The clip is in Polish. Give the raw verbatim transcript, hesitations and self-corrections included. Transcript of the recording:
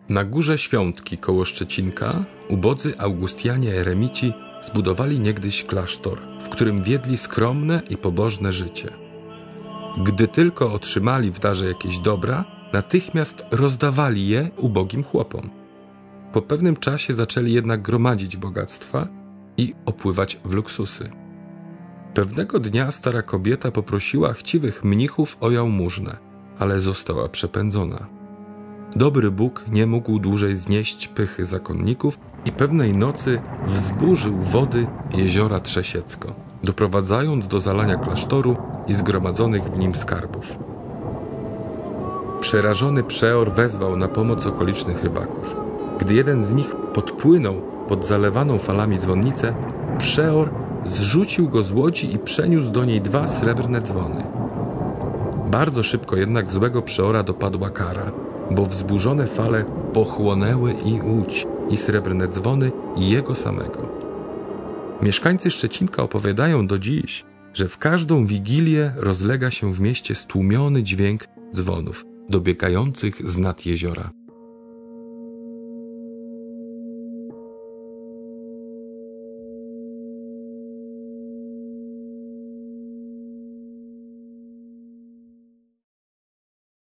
Na górze Świątki koło Szczecinka ubodzy augustianie eremici zbudowali niegdyś klasztor, w którym wiedli skromne i pobożne życie. Gdy tylko otrzymali w darze jakieś dobra, natychmiast rozdawali je ubogim chłopom. Po pewnym czasie zaczęli jednak gromadzić bogactwa i opływać w luksusy. Pewnego dnia stara kobieta poprosiła chciwych mnichów o jałmużnę, ale została przepędzona. Dobry Bóg nie mógł dłużej znieść pychy zakonników i pewnej nocy wzburzył wody jeziora Trzesiecko, doprowadzając do zalania klasztoru i zgromadzonych w nim skarbów. Przerażony przeor wezwał na pomoc okolicznych rybaków. Gdy jeden z nich podpłynął pod zalewaną falami dzwonnicę, przeor zrzucił go z łodzi i przeniósł do niej dwa srebrne dzwony. Bardzo szybko jednak złego przeora dopadła kara, bo wzburzone fale pochłonęły i łódź, i srebrne dzwony, i jego samego. Mieszkańcy Szczecinka opowiadają do dziś, że w każdą wigilię rozlega się w mieście stłumiony dźwięk dzwonów dobiegających z nad jeziora.